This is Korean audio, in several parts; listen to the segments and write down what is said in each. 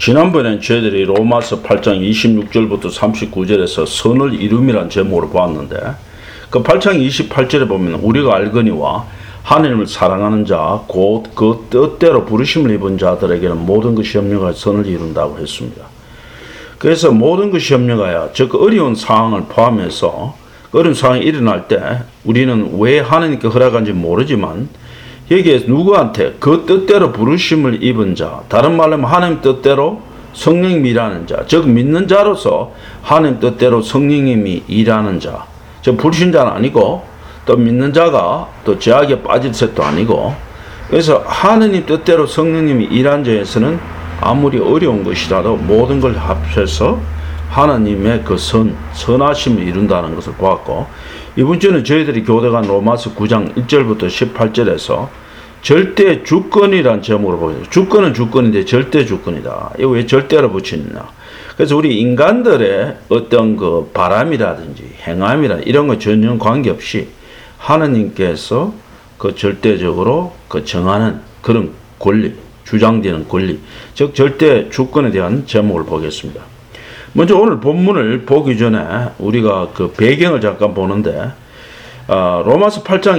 지난번엔 저희들이 로마서 8장 26절부터 39절에서 선을 이룸이란 제목으로 보았는데, 그 8장 28절에 보면 우리가 알거니와 하나님을 사랑하는 자 곧 그 뜻대로 부르심을 입은 자들에게는 모든 것이 협력하여 선을 이룬다고 했습니다. 그래서 모든 것이 협력하여 즉 어려운 상황을 포함해서 어려운 상황이 일어날 때 우리는 왜 하나님께 허락한지 모르지만 여기에 누구한테 그 뜻대로 부르심을 입은 자, 다른 말로 하면 하나님 뜻대로 성령님이 일하는 자, 즉 믿는 자로서 하나님 뜻대로 성령님이 일하는 자, 즉 불신자는 아니고 또 믿는 자가 또 죄악에 빠질 것도 아니고, 그래서 하나님 뜻대로 성령님이 일한 자에서는 아무리 어려운 것이라도 모든 걸 합해서 하나님의 그 선하심을 이룬다는 것을 보았고, 이번 주는 저희들이 교대간 로마서 9장 1절부터 18절에서 절대 주권이란 제목으로 보겠습니다. 주권은 주권인데 절대 주권이다. 이거 왜 절대로 붙이느냐. 그래서 우리 인간들의 어떤 그 바람이라든지 행함이라 이런 거 전혀 관계없이 하나님께서 그 절대적으로 그 정하는 그런 권리, 주장되는 권리, 즉 절대 주권에 대한 제목을 보겠습니다. 먼저 오늘 본문을 보기 전에 우리가 그 배경을 잠깐 보는데, 로마서 8장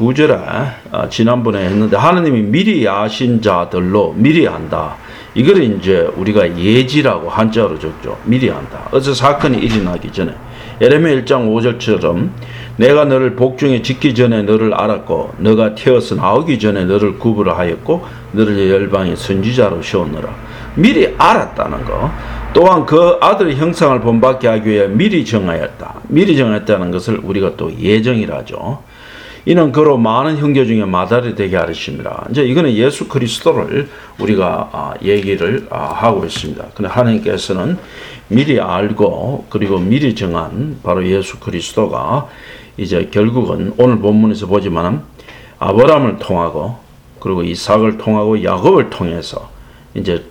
29절에 지난번에 했는데 하나님이 미리 아신 자들로 미리 안다. 이걸 이제 우리가 예지라고 한자로 적죠. 미리 안다. 어서 사건이 일어나기 전에 예레미야 1장 5절처럼 내가 너를 복중에 짓기 전에 너를 알았고 너가 태어서 나오기 전에 너를 구별하였고 너를 열방의 선지자로 세웠노라. 미리 알았다는 거. 또한 그 아들의 형상을 본받게 하기 위해 미리 정하였다. 미리 정하였다는 것을 우리가 또 예정이라 하죠. 이는 그로 많은 형제 중에 마다리 되게 하리심이라. 이제 이거는 예수 그리스도를 우리가 얘기를 하고 있습니다. 근데 하나님께서는 미리 알고 그리고 미리 정한 바로 예수 그리스도가 이제 결국은 오늘 본문에서 보지만은 아브라함을 통하고 그리고 이삭을 통하고 야곱을 통해서 이제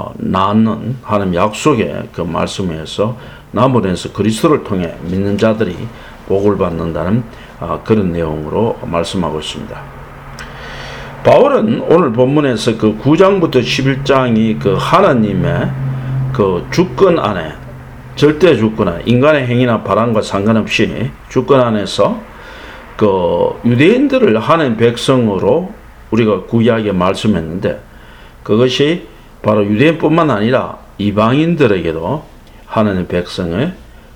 낳는 하나님 약속의 그 말씀에서 나무에서 그리스도를 통해 믿는 자들이 복을 받는다는 그런 내용으로 말씀하고 있습니다. 바울은 오늘 본문에서 그 9장부터 11장이 그 하나님의 그 주권 안에, 절대 주권 안에, 인간의 행위나 바람과 상관없이 주권 안에서 그 유대인들을 하나님 백성으로 우리가 구약에 말씀했는데, 그것이 바로 유대인뿐만 아니라 이방인들에게도 하나님 백성을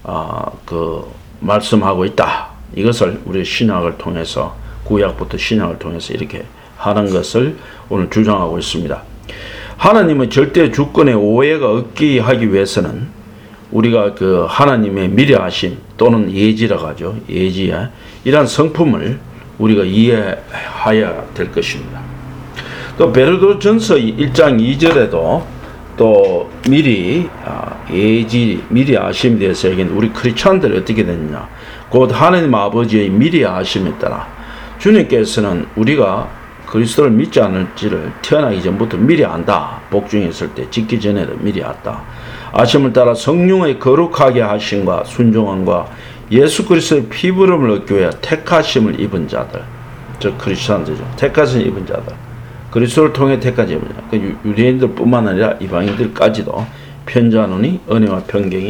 그 말씀하고 있다. 이것을 우리 신약을 통해서, 구약부터 신약을 통해서 이렇게 하는 것을 오늘 주장하고 있습니다. 하나님의 절대 주권의 오해가 없게 하기 위해서는 우리가 그 하나님의 미래하심 또는 예지라고 하죠. 예지에 이러한 성품을 우리가 이해해야 될 것입니다. 또 베드로전서 1장 2절에도 또 미리 예지, 미리 아심에 대해서 얘기는 우리 크리스찬들이 어떻게 됐느냐. 곧 하나님 아버지의 미리 아심에 따라 주님께서는 우리가 그리스도를 믿지 않을지를 태어나기 전부터 미리 안다. 복중에 있을 때 짓기 전에도 미리 안다. 아심을 따라 성령의 거룩하게 하심과 순종함과 예수 그리스도의 피부름을 얻기 위해 택하심을 입은 자들, 즉 크리스찬들이죠. 택하심을 입은 자들, 그리스도를 통해 택하지 입은 자, 그 유대인들뿐만 아니라 이방인들까지도 편자노니 은혜와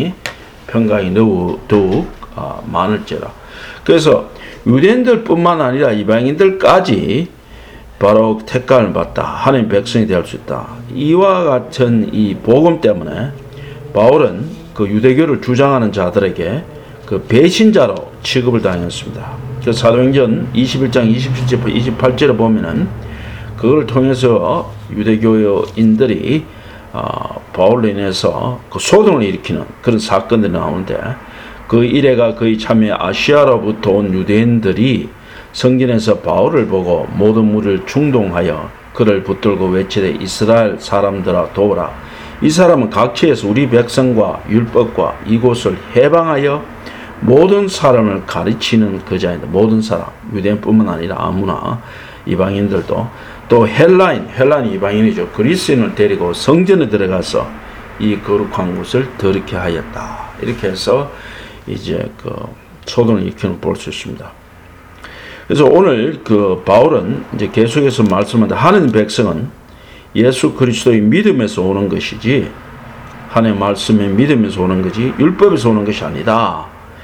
평강이 더욱 많을지라. 그래서 유대인들뿐만 아니라 이방인들까지 바로 택감을 받다. 하나님 백성이 될 수 있다. 이와 같은 이 복음 때문에 바울은 그 유대교를 주장하는 자들에게 그 배신자로 취급을 당했습니다. 그 사도행전 21장 27절 28절에 보면은 그걸 통해서 유대교인들이 바울로 인해서 그 소동을 일으키는 그런 사건들이 나오는데, 그 일회가 거의 참여 아시아로부터 온 유대인들이 성전에서 바울을 보고 모든 무리를 충동하여 그를 붙들고 외치되 이스라엘 사람들아 도우라. 이 사람은 각처에서 우리 백성과 율법과 이곳을 해방하여 모든 사람을 가르치는 그 자인데, 모든 사람, 유대인뿐만 아니라 아무나 이방인들도, 또 헬라인 이방인이죠. 그리스인을 데리고 성전에 들어가서 이 거룩한 곳을 더럽게 하였다. 이렇게 해서 이제 그 소동을 일으키는 볼 수 있습니다. 그래서 오늘 그 바울은 이제 계속해서 말씀하는데, 하나님 백성은 예수 그리스도의 믿음에서 오는 것이지 하나님의 말씀에 믿으면서 오는 거지 율법에서 오는 것이 아니다.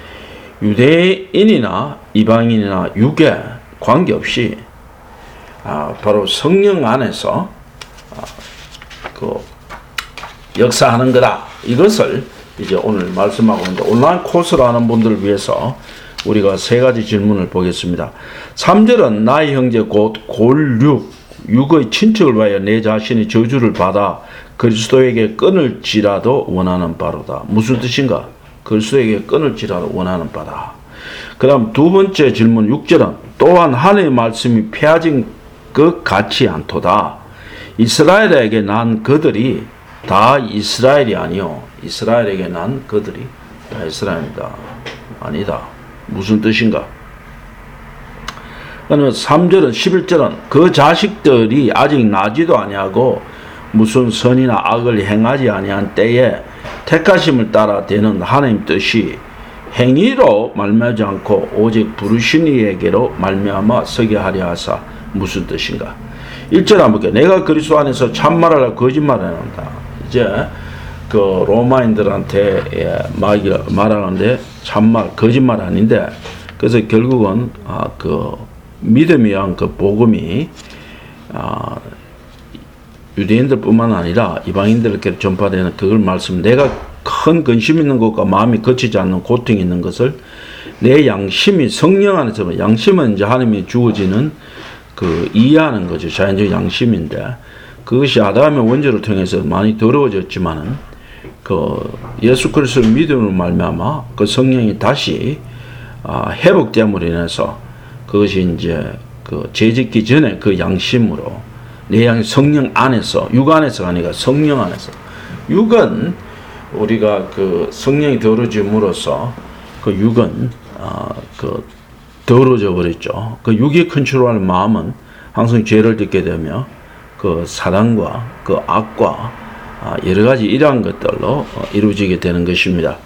유대인이나 이방인이나 유괴 관계없이 바로 성령 안에서 그 역사하는 거다. 이것을 이제 오늘 말씀하고 있는데, 온라인 코스를 하는 분들을 위해서 우리가 세 가지 질문을 보겠습니다. 3절은 나의 형제 곧 골육, 육의 친척을 위하여 내 자신이 저주를 받아 그리스도에게 끊을지라도 원하는 바로다. 무슨 뜻인가? 그리스도에게 끊을지라도 원하는 바다. 그 다음 두 번째 질문 6절은 또한 하나님의 말씀이 폐하진 것 같지 않도다. 이스라엘에게 난 그들이 다 이스라엘이 아니요, 이스라엘에게 난 그들이 다 이스라엘이다. 아니다. 무슨 뜻인가? 그러면 3절은 11절은 그 자식들이 아직 나지도 아니하고 무슨 선이나 악을 행하지 아니한 때에 택하심을 따라 되는 하나님 뜻이 행위로 말미암지 않고 오직 부르신 이에게로 말미암아 서게 하려 하사. 무슨 뜻인가? 1절 한번 볼게요. 내가 그리스도 안에서 참말을 하고 거짓말을 한다. 이제 그 로마인들한테 말하는데 참말, 거짓말 아닌데, 그래서 결국은 그 믿음에 의한 그 복음이 유대인들뿐만 아니라 이방인들에게 전파되는 그걸 말씀. 내가 큰 근심 있는 것과 마음이 거치지 않는 고통이 있는 것을 내 양심이 성령 안에서, 양심은 이제 하나님이 주어지는 그 이해하는 거죠. 자연적 양심인데, 그것이 아담의 원죄를 통해서 많이 더러워졌지만은 그 예수 그리스도를 믿음으로 말미암아 그 성령이 다시 회복됨으로 인해서 그것이 이제 그 죄짓기 전에 그 양심으로 내 양 성령 안에서, 육 안에서가 아니라 성령 안에서. 육은 우리가 그 성령이 더러워짐으로써 그 육은 그 더러워져 버렸죠. 그 육이 컨트롤하는 마음은 항상 죄를 짓게 되며 그 사랑과 그 악과 여러 가지 이러한 것들로 이루어지게 되는 것입니다.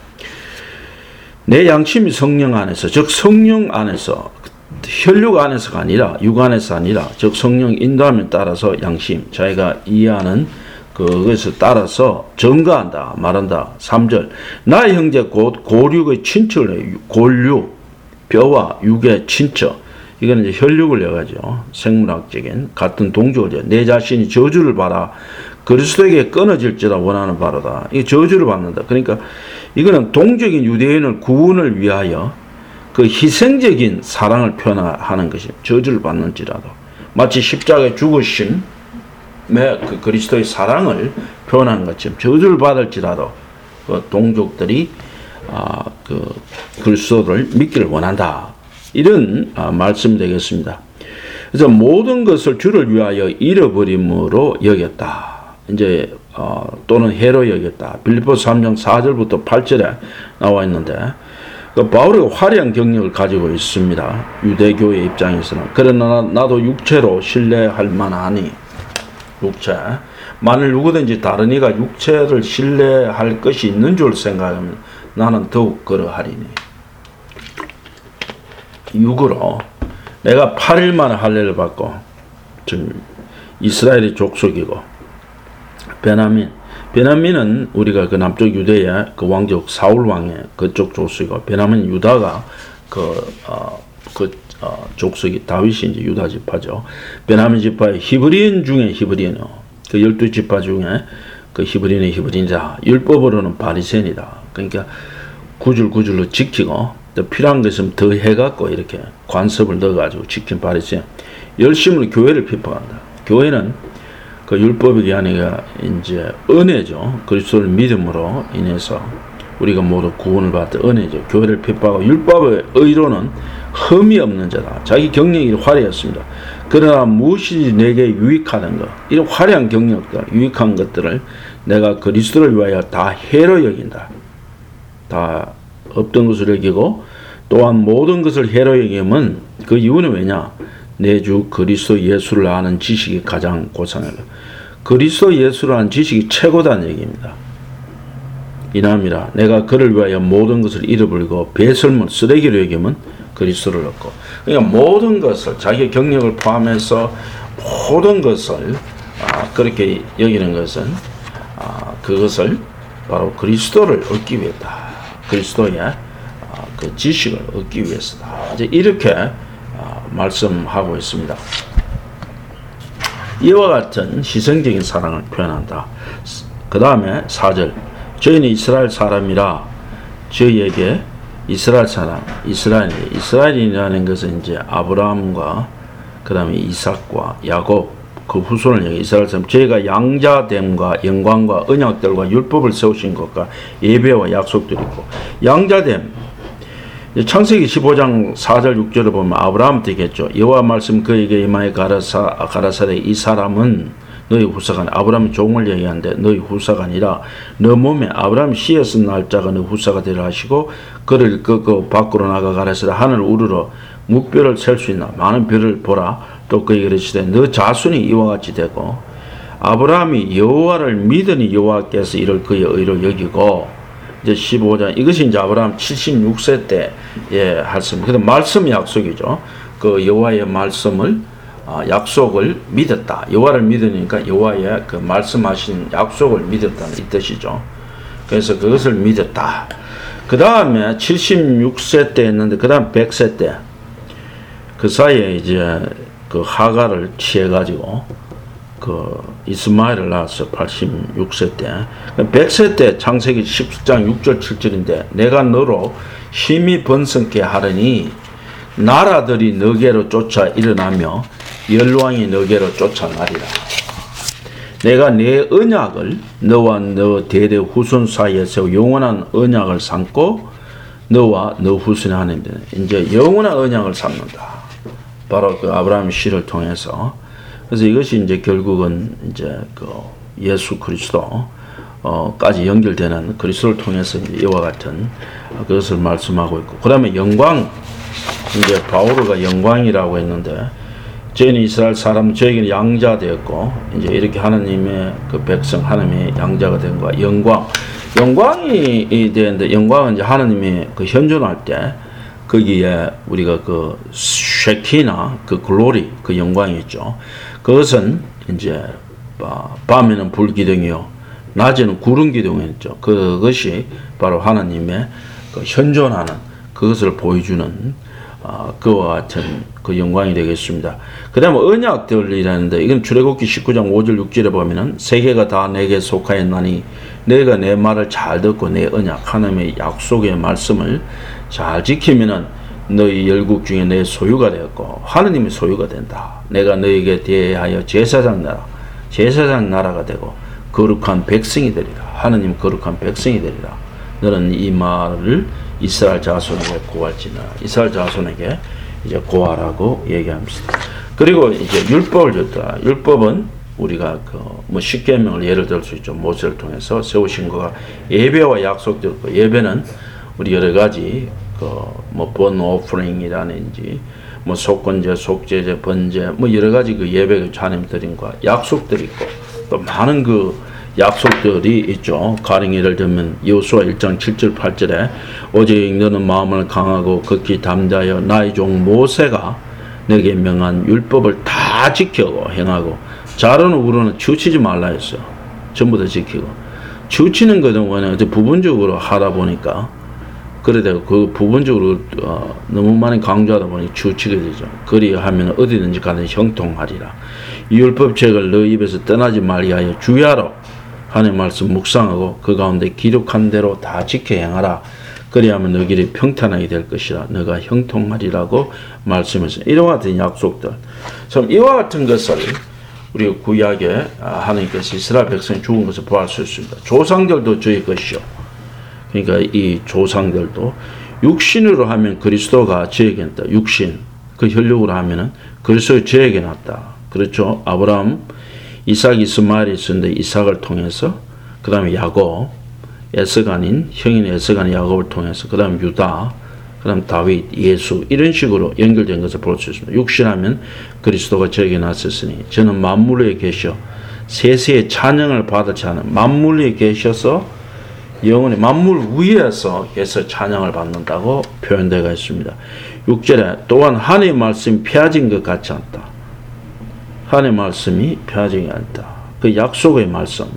내 양심이 성령 안에서, 즉 성령 안에서, 혈육 안에서가 아니라 육 안에서 아니라, 즉 성령 인도함에 따라서 양심, 자기가 이해하는 그것에 따라서 증거한다, 말한다. 3절 나의 형제 곧 고육의 친척을, 골육, 뼈와 육의 친척, 이거는 이제 혈육을 여가죠. 생물학적인 같은 동족이죠. 내 자신이 저주를 받아 그리스도에게 끊어질지라 원하는 바로다. 이게 저주를 받는다. 그러니까 이거는 동적인 유대인을 구원을 위하여 그 희생적인 사랑을 표현하는 것입니다. 저주를 받는지라도. 마치 십자가에 죽으심의 그 그리스도의 사랑을 표현한 것처럼 저주를 받을지라도 그 동족들이 그 그리스도를 믿기를 원한다. 이런 말씀 되겠습니다. 그래서 모든 것을 주를 위하여 잃어버림으로 여겼다. 이제 또는 해로 여겼다. 빌립보서 3장 4절부터 8절에 나와 있는데, 그 바울이 화려한 경력을 가지고 있습니다. 유대교의 입장에서는. 그러나 나도 육체로 신뢰할 만하니, 육체. 만일 누구든지 다른 이가 육체를 신뢰할 것이 있는 줄 생각하면 나는 더욱 그러하리니. 육으로 내가 8일 만에 할례를 받고, 지금 이스라엘의 족속이고, 베냐민은 우리가 그 남쪽 유대의 그 왕족 사울 왕의 그쪽 족속이고, 베냐민 유다가 족속이 다윗이 이제 유다 지파죠. 베냐민 지파의 히브리인 중에 히브리인이요. 그 12지파 중에 그 히브리인의 히브리인이다. 율법으로는 바리새인이다. 그러니까 구줄구줄로 지키고, 또 필요한 것은 더 해갖고 이렇게 관습을 넣어가지고 지킨 바리새인. 열심으로 교회를 비판한다. 교회는 그 율법이 아니라 이제 은혜죠. 그리스도를 믿음으로 인해서 우리가 모두 구원을 받은 은혜죠. 교회를 비판하고, 율법의 의로는 흠이 없는 자다. 자기 경력이 화려했습니다. 그러나 무엇이 내게 유익하는 것, 이런 화려한 경력들, 유익한 것들을 내가 그리스도를 위하여 다 해로 여긴다. 다 없던 것을 여기고, 또한 모든 것을 해로 여기면 그 이유는 왜냐? 내 주 그리스도 예수를 아는 지식이 가장 고상하다. 그리스도 예수를 아는 지식이 최고다는 얘기입니다. 이남이라 내가 그를 위하여 모든 것을 잃어버리고 배설물 쓰레기로 여기면 그리스도를 얻고. 그러니까 모든 것을, 자기 경력을 포함해서 모든 것을 그렇게 여기는 것은 그것을 바로 그리스도를 얻기 위해다. 그리스도의 그 지식을 얻기 위해서다. 이제 이렇게 말씀하고 있습니다. 이와 같은 희생적인 사랑을 표현한다. 그 다음에 4절. 저희는 이스라엘 사람이라 저희에게 이스라엘 사람, 이스라엘이라는 것은 이제 아브라함과 그 다음에 이삭과 야곱 그 후손을 얘기해. 이스라엘 사람 저희가 양자됨과 영광과 언약들과 율법을 세우신 것과 예배와 약속들이 있고 양자됨 창세기 15장 4절 6절을 보면 아브라함 되겠죠. 여호와 말씀 그에게 임하여 가라사대 이 사람은 너희 후사가 아브라함이 종을 얘기하는데 너희 후사가 아니라 너 몸에 아브라함이 씨였은 날짜가 너 후사가 되라 하시고 그를 그 밖으로 나가 가라사대 하늘 우르러 묵별을 셀 수 있나 많은 별을 보라. 또 그에게 이르시되 너 자손이 이와 같이 되고 아브라함이 여호와를 믿으니 여호와께서 이를 그의 의로 여기고 이제 15장 이것이 이제 아브라함 76세 때 했습니다. 근데 말씀 약속이죠. 그 여호와의 말씀을 약속을 믿었다. 여호와를 믿으니까 여호와의 그 말씀하신 약속을 믿었다는 이 뜻이죠. 그래서 그것을 믿었다. 그 다음에 76세 때 했는데 그 다음 100세 때 그 사이에 이제 그 하가를 취해가지고 그 이스마엘을 낳았어. 86세 때 100세 때 창세기 10장 6절 7절인데 내가 너로 힘이 번성케 하려니 나라들이 너게로 쫓아 일어나며 열왕이 너게로 쫓아나리라. 내가 내 언약을 너와 너 대대 후손 사이에서 영원한 언약을 삼고 너와 너 후손의 하나님들 이제 영원한 언약을 삼는다. 바로 그 아브라함 씨를 통해서. 그래서 이것이 이제 결국은 이제 그 예수 그리스도 까지 연결되는 그리스도를 통해서 이제 이와 같은 그것을 말씀하고 있고. 그 다음에 영광 이제 바오르가 영광이라고 했는데 저희는 이스라엘 사람 저에게는 양자 되었고 이제 이렇게 하나님의 그 백성 하나님의 양자가 된 거야. 영광이 되는데 영광은 이제 하나님이 그 현존할 때 거기에 우리가 그 쉐키나 그 글로리 그 영광이 있죠. 그것은 이제 밤에는 불기둥이요 낮에는 구름 기둥이 있죠. 그것이 바로 하나님의 그 현존하는 그것을 보여주는 그와 같은 그 영광이 되겠습니다. 그 다음에 언약들이라는데 이건 출애굽기 19장 5절 6절에 보면은 세계가 다 내게 속하였나니 내가 내 말을 잘 듣고 내 언약 하나님의 약속의 말씀을 잘 지키면은 너희 열국 중에 내 소유가 되었고 하느님의 소유가 된다. 내가 너에게 대하여 제사장 나라가 되고 거룩한 백성이 되리라. 하느님 거룩한 백성이 되리라. 너는 이 말을 이스라엘 자손에게 고할지나 이스라엘 자손에게 이제 고하라고 얘기합니다. 그리고 이제 율법을 줬다. 율법은 우리가 뭐 십계명을 예를 들 수 있죠. 모세를 통해서 세우신 거가 예배와 약속들 있고 예배는 우리 여러 가지 뭐 burnt offering이라든지 뭐 속건제, 속죄제, 번제 뭐 여러 가지 그 예배 하나님 드린 거 약속들이 있고 또 많은 그 약속들이 있죠. 가령 예를 들면 여호수아 1장 7절 8절에 오직 너는 마음을 강하고 극히 담대하여 나의 종 모세가 내게 명한 율법을 다 지키고 행하고 좌로는 우로는 치우치지 말라 했어요. 전부 다 지키고 치우치는 것은 부분적으로 하다 보니까 그래도 그 부분적으로 너무 많이 강조하다 보니 치우치게 되죠. 그리하면 어디든지 가는 형통하리라. 이 율법책을 너 입에서 떠나지 말게 주야로 하나님의 말씀 묵상하고 그 가운데 기록한 대로 다 지켜 행하라. 그리하면 너 길이 평탄하게 될 것이라. 너가 형통하리라고 말씀했어요. 이와 같은 약속들. 참 이와 같은 것을 우리가 구약에 하나님께서 이스라엘 백성이 죽은 것을 보할 수 있습니다. 조상들도 저희 것이요. 그러니까 이 조상들도 육신으로 하면 그리스도가 저에게 났다. 육신 그 혈육으로 하면은 그리스도가 저에게 났다. 그렇죠. 아브라함, 이삭, 이스마엘이 있었는데 이삭을 통해서 그 다음에 야곱, 에스간인 형인 에스간인 야곱을 통해서 그 다음 유다, 그 다음 다윗, 예수 이런 식으로 연결된 것을 볼 수 있습니다. 육신하면 그리스도가 저에게 났었으니 저는 만물 위에 계셔 세세의 찬양을 받지 않은 만물 위에 계셔서 영원히 만물 위에서 찬양을 받는다고 표현되어 있습니다. 6절에 또한 하나님의 말씀이 폐하진 것 같지 않다. 하나님의 말씀이 폐하지 않다. 그 약속의 말씀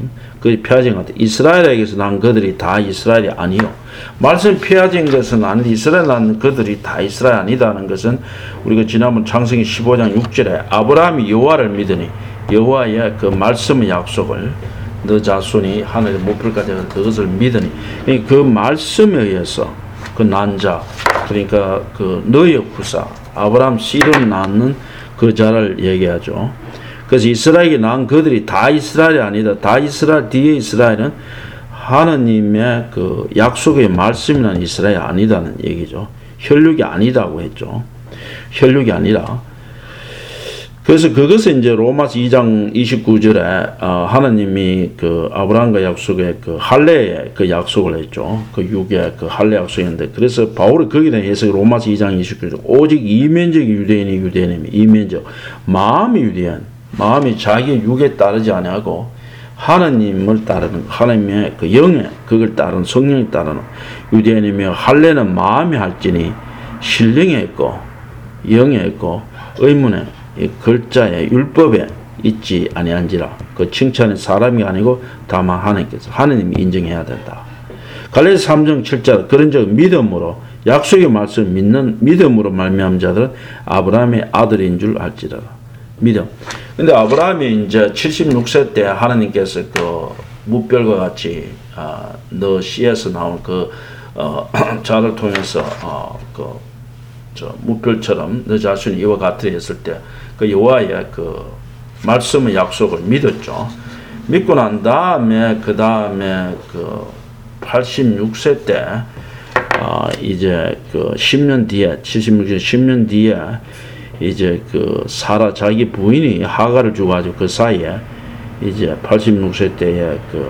그 폐하진 같아. 이스라엘에게서 난 그들이 다 이스라엘이 아니요. 말씀 폐하진 것은 아닌데 이스라엘 난 그들이 다 이스라엘 아니다는 것은 우리가 지난번 창세기 15장 6절에 아브라함이 여호와를 믿으니 여호와의 그 말씀의 약속을 너 자손이 하늘의 목표까지 그것을 믿으니 그 말씀에 의해서 그 난 자 그러니까 그 너의 후사 아브라함 씨를 낳는 그 자를 얘기하죠. 그래서 이스라엘이 낳은 그들이 다 이스라엘이 아니다. 다 이스라엘 뒤에 이스라엘은 하나님의 그 약속의 말씀이라는 이스라엘이 아니다는 얘기죠. 혈육이 아니다고 했죠. 혈육이 아니라. 그래서 그것을 이제 로마서 2장 29절에 하나님이 그 아브라함과 약속의 그 할례의 그 약속을 했죠. 그 육의 그 할례 약속인데 그래서 바울이 거기에 대한 해석이 로마서 2장 29절 오직 이면적이 유대인이 유대인이며 이면적 마음이 유대인 마음이 자기의 육에 따르지 아니하고 하나님을 따르는 하나님의 그 영에 그걸 따르는 성령에 따르는 유대인이며 할례는 마음이 할지니 신령에 있고 영에 있고 의문에 이 글자에 율법에 있지 아니한지라 그 칭찬은 사람이 아니고 다만 하나님께서 하나님이 인정해야 된다. 갈라디아서 3장 7절 그런 즉 믿음으로 약속의 말씀을 믿는 믿음으로 말미암은 자들은 아브라함의 아들인 줄 알지라. 믿음. 근데 아브라함이 이제 76세 때 하나님께서 그 무별과 같이 너 씨에서 나온 그 자를 통해서 무별처럼 너 자신이 이와 같으리 했을 때 그 여호와의 그 말씀의 약속을 믿었죠. 믿고 난 다음에 그 86세 때 이제 그 10년 뒤에 76년 10년 뒤에 이제 그 사라 자기 부인이 하가를 주가지고 그 사이에 이제 86세 때에 그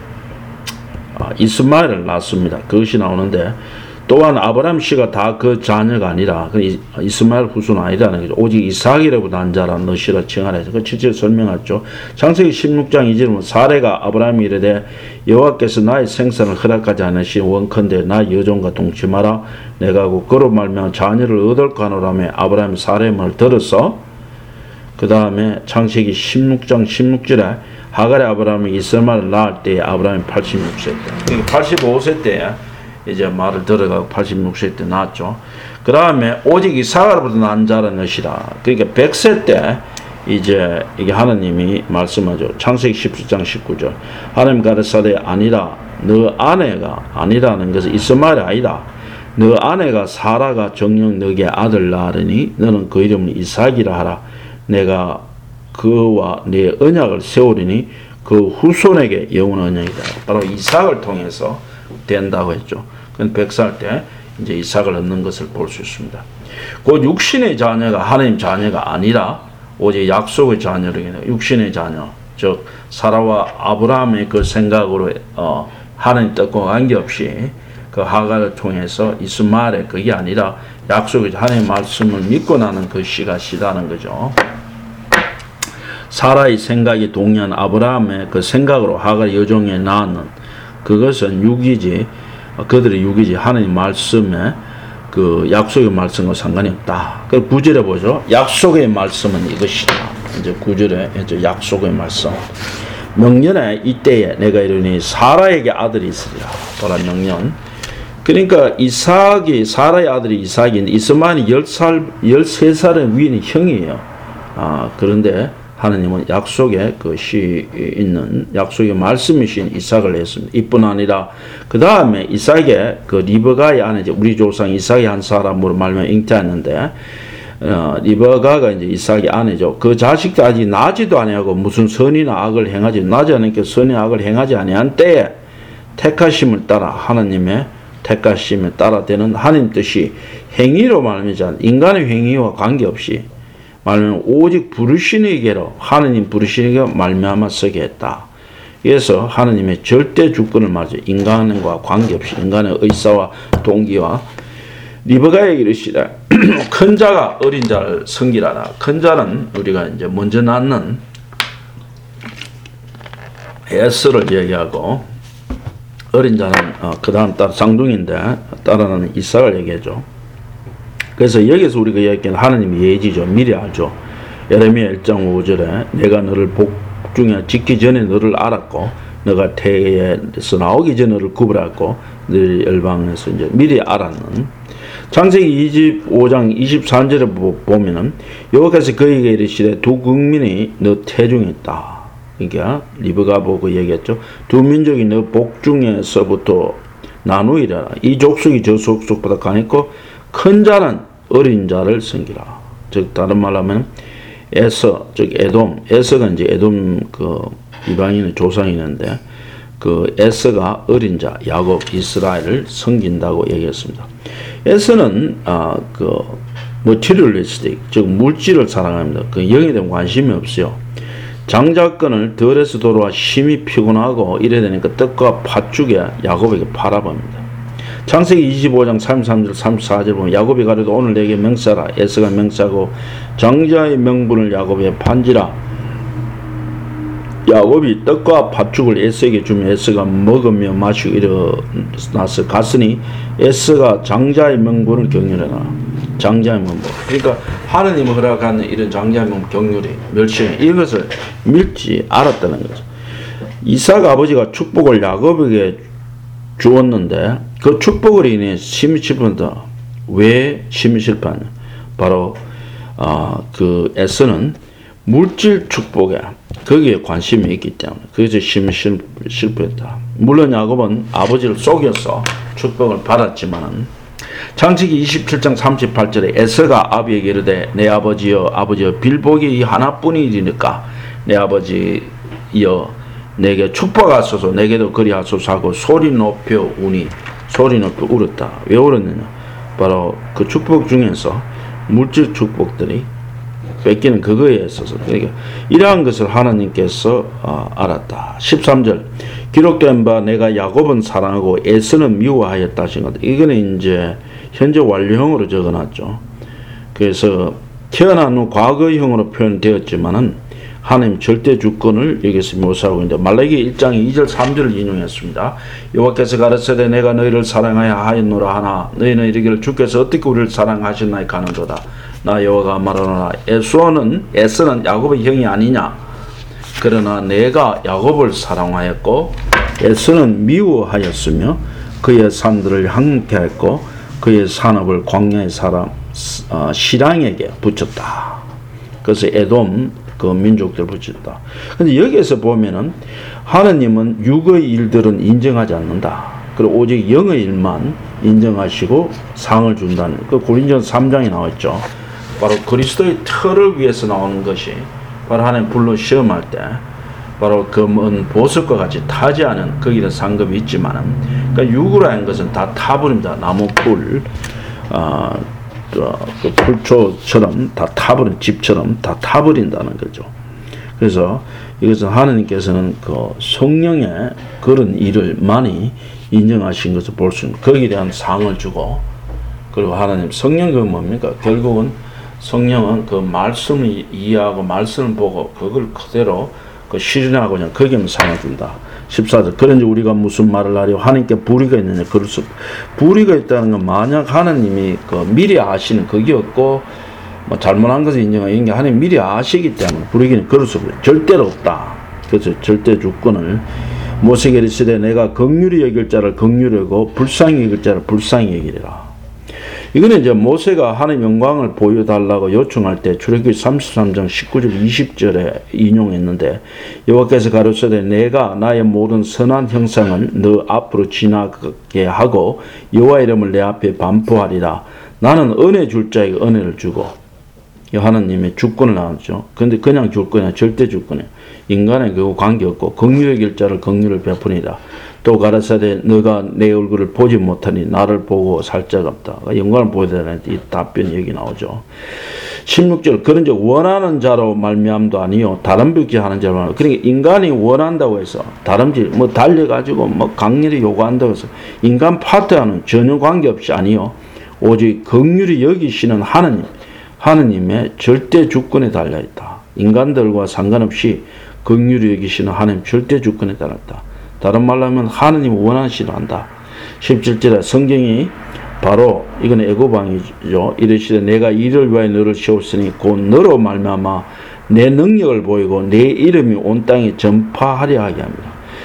이스마엘을 낳습니다. 그것이 나오는데 또한 아브라함 씨가 다 그 자녀가 아니라 그 이스마엘 후손은 아니라는 거죠. 오직 이삭이라고 난 자라는 너시라 칭하래서 그 실제로 설명했죠. 창세기 16장 2절은 사레가 아브라함이 이르되 여호와께서 나의 생산을 허락하지 않으시 원컨대 나 여종과 동침하라 내가 곧 그로 말미암아 자녀를 얻을까 하노라며 아브라함이 사레의 말을 들었어. 그 다음에 창세기 16장 16절에 하갈의 아브라함이 이스마엘을 낳을 때에 아브라함이 86세 때 그러니까 85세 때에 이제 말을 들어가고 86세 때 낳았죠. 그 다음에 오직 이삭으로부터 난 자라는 것이라. 그러니까 100세 때 이제 이게 하나님이 말씀하죠. 창세기 17장 19절. 하나님 가르사대 아니라 너 아내가 아니라는 것은 이스마엘이 아니다. 너 아내가 사라가 정녕 너게 아들 낳으니 너는 그 이름을 이삭이라 하라. 내가 그와 네 언약을 세우리니 그 후손에게 영원한 언약이다. 바로 이삭을 통해서 된다고 했죠. 그건 100살 때 이제 이삭을 얻는 것을 볼 수 있습니다. 그 육신의 자녀가 하나님 자녀가 아니라 오직 약속의 자녀를 육신의 자녀, 즉 사라와 아브라함의 그 생각으로 하나님 뜻과 관계없이 그 하갈을 통해서 이스마엘의 그게 아니라 약속의 하나님의 말씀을 믿고 나는 그 씨가 씨다는 거죠. 사라의 생각이 동의한 아브라함의 그 생각으로 하갈 여종에 낳았는 그것은 육이지 그들의 육이지 하나님 말씀에 그 약속의 말씀과 상관이 없다. 그 9절에 보죠. 약속의 말씀은 이것이다. 이제 9절에 이제 약속의 말씀. 명년에 이때에 내가 이르니 사라에게 아들이 있으리라. 보라 명년. 그러니까 이삭이 사라의 아들이 이삭인데 이스마엘이 13살의 위인 형이에요. 그런데 하나님은 약속의 것이 있는 약속의 말씀이신 이삭을 했습니다. 이뿐 아니라 그 다음에 이삭의 그 리브가의 아내 우리 조상 이삭의 한 사람으로 말미암아 잉태했는데 리브가가 이제 이삭의 아내죠. 그 자식도 아직 나지도 아니하고 무슨 선이나 악을 행하지 나지 않으니까 선이나 악을 행하지 아니한 때에 택하심을 따라 하나님의 택하심에 따라 되는 하나님 뜻이 행위로 말미암아 인간의 행위와 관계없이 말하면 오직 부르시니게로 하나님 부르시니가 말미암아 서게 했다. 그래서 하나님의 절대 주권을 말하죠. 인간과 관계없이 인간의 의사와 동기와 리브가에게 이르시되 큰 자가 어린 자를 섬기라라. 큰 자는 우리가 이제 먼저 낳는 에스를 얘기하고 어린 자는 그 다음 따라 쌍둥이인데 따라는 이삭을 얘기하죠. 그래서 여기서 우리가 얘기하는 하나님의 예지죠. 미리 알죠. 예레미야 1장 5절에 내가 너를 복중에 짓기 전에 너를 알았고 너가 태에서 나오기 전에 너를 구별하고 너를 열방에서 이제 미리 알았는. 창세기 25장 23절에 보면은 여호와께서 그에게 이르시되 두 국민이 너 태중에 있다. 그러니까 리브가 보고 얘기했죠. 두 민족이 너 복중에서부터 나누이라. 이 족속이 저 족속보다 강했고 큰 자는 어린 자를 섬기라. 즉 다른 말로 하면 에서, 즉 에서가 이제 에돔 그 이방인의 조상이 있는데 그 에서가 어린 자 야곱 이스라엘을 섬긴다고 얘기했습니다. 에서는 그 머티리얼리스틱, 즉 물질을 사랑합니다. 그 영에 대한 관심이 없어요. 장자권을 덜에서 돌아와 심히 피곤하고 이래 되니까 떡과 팥죽에 야곱에게 팔아봅니다. 창세기 25장 33절 34절 보면 야곱이 가려도 오늘 내게 명사라. 에서가 명사고 장자의 명분을 야곱에 판지라. 야곱이 떡과 팥죽을 에서에게 주며 에서가 먹으며 마시고 일어나서 갔으니 에서가 장자의 명분을 경유하라. 장자의 명분. 그러니까 하느님이 허락하는 이런 장자의 명분 경유리 멸시해 이것을 밀지 알았다는 거죠. 이삭 아버지가 축복을 야곱에게 주었는데 그 축복으로 인해 심히 실패한다. 왜 심히 실패하냐? 바로 그 에서는 물질 축복에 거기에 관심이 있기 때문에 그래서 심히 실패했다. 물론 야곱은 아버지를 속여서 축복을 받았지만은 창세기 27장 38절에 에서가 아비에게 이르되 내 아버지여 빌복이 이 하나뿐이니까 내 아버지여 내게 축복하소서 내게도 그리하소서 하고 소리 높여 울었다. 왜 울었느냐? 바로 그 축복 중에서 물질 축복들이 뺏기는 그거에 있어서 그러니까 이러한 것을 하나님께서 알았다. 13절 기록된 바 내가 야곱은 사랑하고 에서는 미워하였다 하신 것. 이거는 이제 현재 완료형으로 적어놨죠. 그래서 태어난 후 과거형으로 표현되었지만은 하나님 절대 주권을 여기서 묘사하고 있는데 말라기 1장 2절 3절을 인용했습니다. 여호와께서 가르치되 내가 너희를 사랑하여 하였노라 하나 너희는 이르기를 주께서 어떻게 우리를 사랑하셨나이까 하는도다. 나 여호와가 말하노라. 에서는 야곱의 형이 아니냐. 그러나 내가 야곱을 사랑하였고 에서는 미워하였으며 그의 산들을 항케 했고 그의 산업을 광야의 사람 시랑에게 붙였다. 그래서 에돔 그 민족들 붙였다. 근데 여기에서 보면은 하느님은 육의 일들은 인정하지 않는다. 그리고 오직 영의 일만 인정하시고 상을 준다는 그 고린도전서 3장에 나왔죠. 바로 그리스도의 터를 위해서 나오는 것이 바로 하나님 불로 시험할 때 바로 금은 보석과 같이 타지 않은 거기다 상급이 있지만은 그러니까 육으로 하는 것은 다 타버립니다. 나무 풀 그 풀초처럼 다 타버린 집처럼 다 타버린다는 거죠. 그래서 이것은 하나님께서는 그 성령의 그런 일을 많이 인정하신 것을 볼 수 있는 거기에 대한 상을 주고 그리고 하나님 성령 그 뭡니까? 결국은 성령은 그 말씀을 이해하고 말씀을 보고 그걸 그대로 그 실현하고 그냥 거기에만 상을 준다. 14절 그런지 우리가 무슨 말을 하려 하나님께 불의가 있느냐. 그럴 수 불의가 있다는 건 만약 하나님이 그 미리 아시는 그게 없고 뭐 잘못한 것을 인정하는 게 하나님 미리 아시기 때문에 불의는 그럴 수 없어요. 절대로 없다. 그래서 절대 주권을 모세에게 이르시되 내가 긍휼히 여길 자를 긍휼히 여기고 불쌍히 여길 자를 불쌍히 여기리라. 이거는 이제 모세가 하나님의 영광을 보여달라고 요청할 때 출애굽기 33장 19절 20절에 인용했는데 여호와께서 가르치되 내가 나의 모든 선한 형상을 너 앞으로 지나가게 하고 여호와 이름을 내 앞에 반포하리라. 나는 은혜 줄 자에게 은혜를 주고 하나님의 주권을 나눴죠. 그런데 그냥 주권이야. 절대 주권이야. 인간에 그 관계없고 긍휼히 여길 자를 긍휼을 베푸니라. 또 가라사대 너가 내 얼굴을 보지 못하니 나를 보고 살 자가 없다. 영광을 보여야 되는데 이 답변이 여기 나오죠. 16절 그런즉 원하는 자로 말미암도 아니요 다른 뵙게 하는 자로 말미암아. 그러니까 인간이 원한다고 해서 다름질 뭐 달려가지고 뭐 강렬히 요구한다고 해서 인간 파트와는 전혀 관계없이 아니요 오직 긍휼히 여기시는 하느님의 절대 주권에 달려있다. 인간들과 상관없이 긍휼히 여기시는 하나님 절대 주권에 달렸다. 다른 말로 하면 하느님 원하시려 한다. 17절에 성경이 바로 이건 애고방이죠. 이르시되 내가 이를 위하여 너를 세웠으니 곧 너로 말미암아 내 능력을 보이고 내 이름이 온 땅에 전파하려 하게 합니다.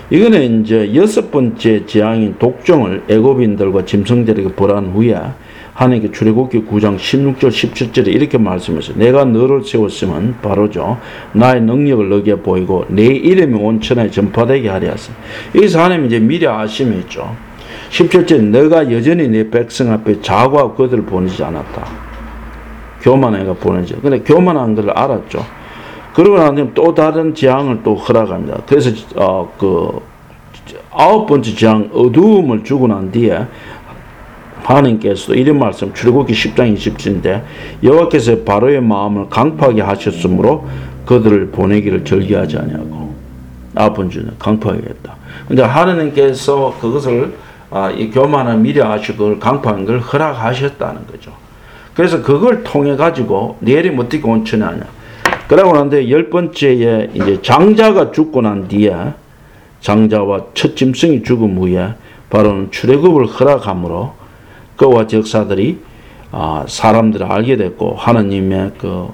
이거는 이제 6번째 재앙인 독종을 애굽인들과 짐승들에게 벌한 후에 하나님께 출애굽기 9장 16절 17절에 이렇게 말씀하셨어요. 내가 너를 세웠으면 바로죠. 나의 능력을 너게 보이고 내 이름이 온 천하에 전파되게 하려 하시니. 여기서 하나님 이제 미리 아심이 있죠. 17절에 너가 여전히 내 백성 앞에 자고하고 그들을 보내지 않았다. 교만해가 보내지. 근데 교만한 걸 알았죠. 그러고 나면 또 다른 재앙을 또 허락합니다. 그래서 그 9번째 재앙 어두움을 주고 난 뒤에 하나님께서도 이런 말씀 출애굽기 10장 20절인데 여호와께서 바로의 마음을 강팍하게 하셨으므로 그들을 보내기를 절개하지 아니하고 9번째는 강팍하게 했다. 근데 하나님께서 그것을 이 교만한 미리 아시고 그걸 강팍한 걸 허락하셨다는 거죠. 그래서 그걸 통해 가지고 내일이 어떻게 온천하냐. 그러고 난데 10번째에 이제 장자가 죽고 난 뒤에 장자와 첫 짐승이 죽음 후에 바로는 출애굽을 허락함으로 그와 적사들이 사람들을 알게 됐고 하나님의 그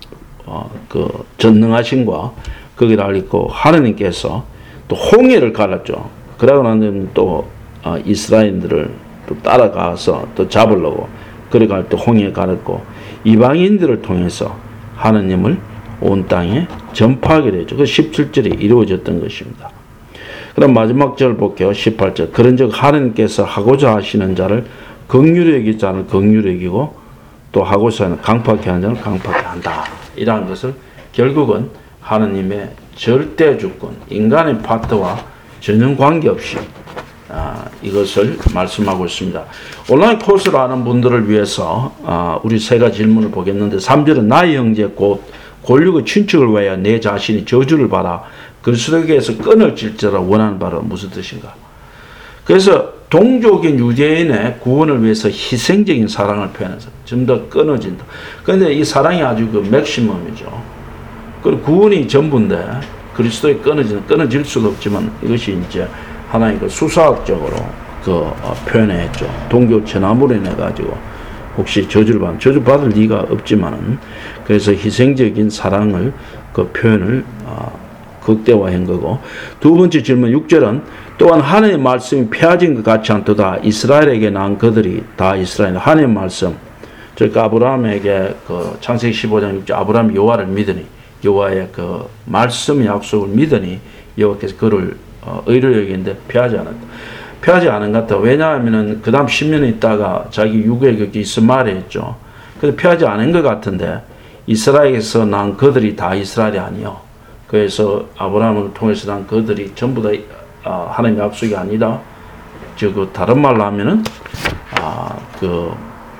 전능하심과 거기를 알고 하나님께서 또 홍해를 갈았죠. 그러고 나면 또 이스라엘들을 또 따라가서 또 잡으려고 그래가 또 홍해에 갈았고 이방인들을 통해서 하나님을 온 땅에 전파하게 되죠. 그 17절에 이루어졌던 것입니다. 그럼 마지막 절 볼게요. 18절. 그런즉 하나님께서 하고자 하시는 자를 긍휼히 여기는 자를 긍휼히 여기고 또 하고자 하는 강팍하게 하는 자를 강팍하게 한다. 이러한 것을 결국은 하나님의 절대 주권, 인간의 파트와 전혀 관계없이 이것을 말씀하고 있습니다. 온라인 코스를 하는 분들을 위해서 우리 세 가지 질문을 보겠는데 3절은 나의 형제 곧 권력의 친척을 위하여 내 자신이 저주를 받아 그리스도에게서 끈을 질지라 원하는 바는 무슨 뜻인가? 그래서 동족인 유대인의 구원을 위해서 희생적인 사랑을 표현해서 좀 더 끊어진다. 그런데 이 사랑이 아주 그 맥시멈이죠. 그리고 구원이 전부인데 그리스도에 끊어질 수가 없지만 이것이 이제 하나의 그 수사학적으로 표현해 했죠. 동교 천하물에 내 가지고 혹시 저주 받을 리가 없지만은 그래서 희생적인 사랑을 그 표현을 극대화한 거고 두 번째 질문 6절은 또한 하나님의 말씀이 폐하진 것 같지 않도다. 이스라엘에게 난 그들이 다 이스라엘 하나님의 말씀 그러니까 아브라함에게 그 창세기 15장 6절 아브라함이 여호와를 믿으니 여호와의 그 말씀 약속을 믿으니 여호와께서 그를 의로 여기는데 폐하지 않았다. 폐하지 않은 것 같다. 왜냐하면은 그 다음 10년 있다가 자기 유괴 격이 이스마엘에 했죠. 그래서 폐하지 않은 것 같은데 이스라엘에서 난 그들이 다 이스라엘이 아니요. 그래서 아브라함을 통해서 난 그들이 전부 다 하나님의 약속이 아니라 즉 다른 말로 하면은 그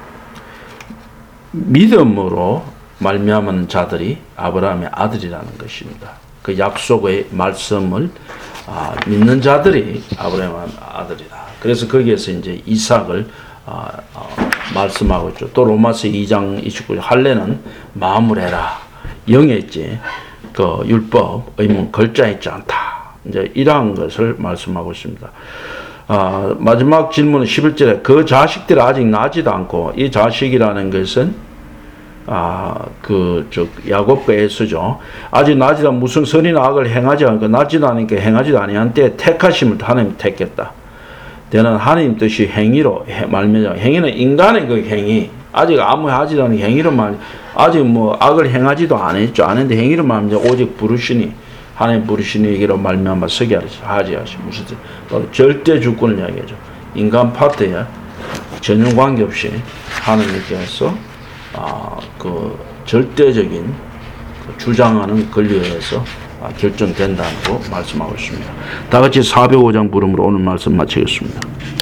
믿음으로 말미암은 자들이 아브라함의 아들이라는 것입니다. 그 약속의 말씀을 믿는 자들이 아브라함의 아들이다. 그래서 거기에서 이제 이삭을 말씀하고 있죠. 또 로마서 2장 29절 할례는 마음을 해라. 영했지. 그 율법 의문 걸자있지 않다. 이제 이러한 것을 말씀하고 있습니다. 마지막 질문은 11절에 그 자식들이 아직 나지도 않고 이 자식이라는 것은 야곱과 에서죠. 아직 나지도 무슨 선이나 악을 행하지 않고 나지도 않으니까 행하지도 아니한 때 택하심을 하나님 택했다. 되는 하나님 뜻이 행위로 말미암아 행위는 인간의 그 행위 아직 아무 하지도 않은 행위로 말 아직 뭐 악을 행하지도 않았죠. 않은데 행위로 말미암아 오직 부르시니 하나님 부르시니 얘기로 말미암아 서게 하지 하시 무슨 뜻? 절대 주권을 이야기하죠. 인간 파트에 전혀 관계없이 하나님께서 그 절대적인 주장하는 권리에 의해서 결정된다고 말씀하고 있습니다. 다 같이 405장 부름으로 오늘 말씀 마치겠습니다.